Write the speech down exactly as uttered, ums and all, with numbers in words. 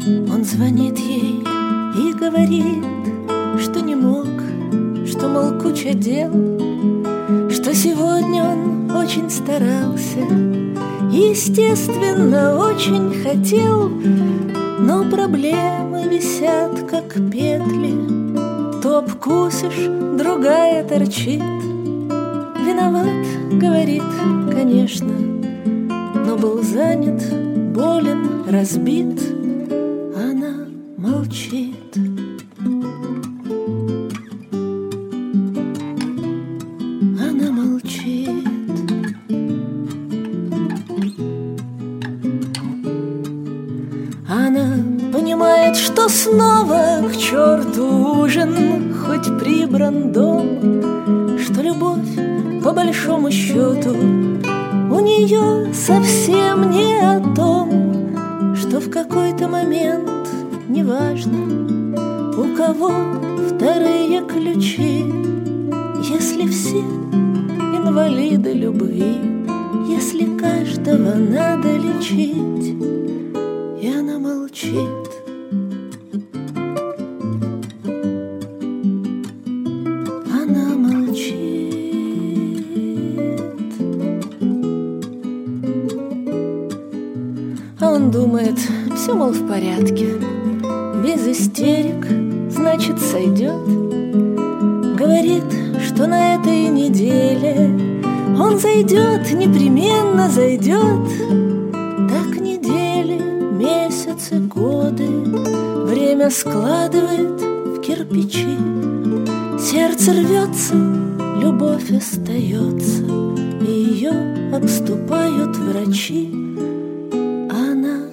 Он звонит ей и говорит, что не мог, что, мол, куча дел, что сегодня он очень старался, естественно, очень хотел, но проблемы висят, как петли. То обкусишь, другая торчит. Виноват, говорит, конечно, но был занят, болен, разбит. Она молчит. Она молчит. Она понимает, что снова к черту ужин, хоть прибран дом, что любовь, по большому счету, у нее совсем не о том, что в какой-то момент, неважно, у кого вторые ключи, если все инвалиды любви, если каждого надо лечить. И она молчит. Она молчит. А он думает, все, мол, в порядке, без истерик, значит, сойдет. Говорит, что на этой неделе он зайдет, непременно зайдет. Так недели, месяцы, годы, время складывает в кирпичи. Сердце рвется, любовь остается, и ее обступают врачи. А она